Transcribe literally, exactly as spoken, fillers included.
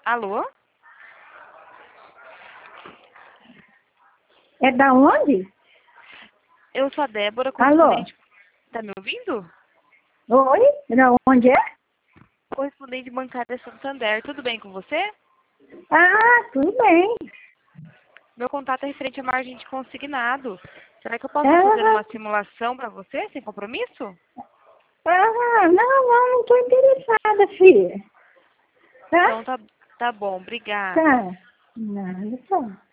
Alô? É da onde? Eu sou a Débora, Alô? correspondente... Tá me ouvindo? Oi? Da onde é? Correspondente bancária Santander. Tudo bem com você? Ah, tudo bem. Meu contato é referente à margem de consignado. Será que eu posso fazer Ah, uma simulação para você, sem compromisso? ah, não, não, não estou interessada, filha. Então Tá? tá, tá bom, obrigada. Tá. Nada, tá.